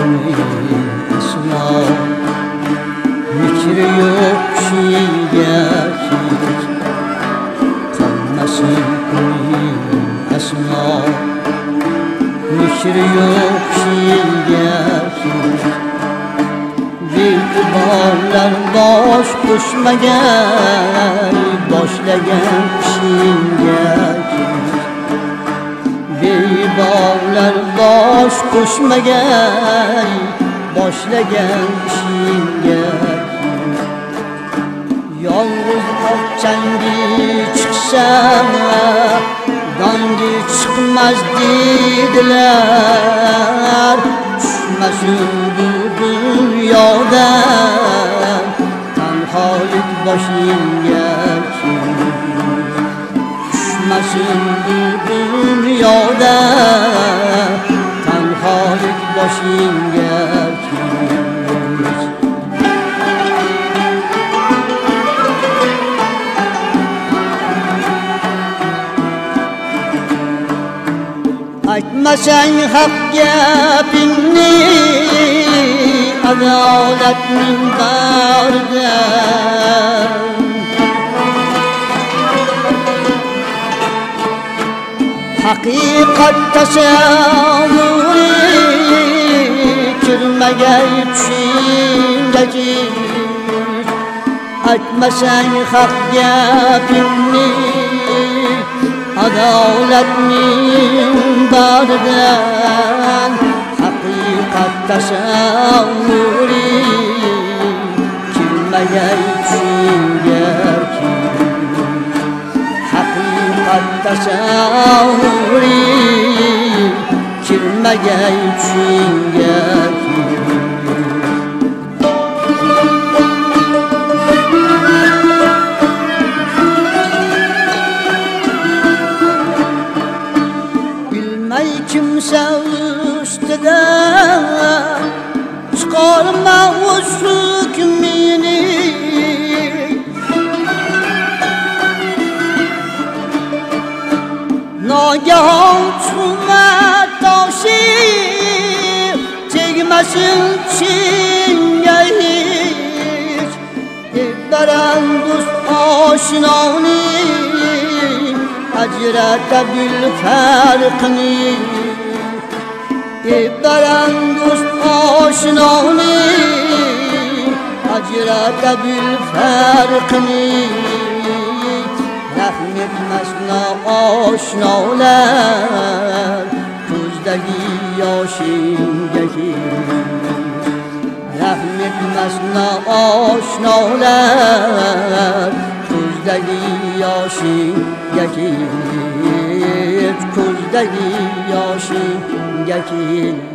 aslo mikri yok kişiga hiç kalmasın aslo mikri yok kişiga hiç be'tiborlar bosh qo'shmagan boshlagan kishiga be'tiborlar bosh qo'shmagan boshlagan kishiga yolg'iz oqchangi chiqsam dongi chiqmas dedilar tushmasin bu dunyodan tanholik boshingga tushmasin bu dunyodan tanholik boshingga aytmasang haq gapingni adolat minbarida haqiqat tasavvuri kirmagay tushingga aytmasang haq gapingni adolat minbaridan haqiqat tasavvuri kirmagay tushingga haqiqat tasavvuri kirmagay tushingga kimsa ustidan chiqarma o'z hukmini nogahon tuhmat toshi tegmasin chinga hech baran do'st oshnoning ajrata bil farqni baran do'st oshnoning ajrata bil farqni rahm etmas oshnolar ko'zdagi yoshingga rahm etmas oshnolar ko'zdagi yoshingga ko'zdagi yoshingga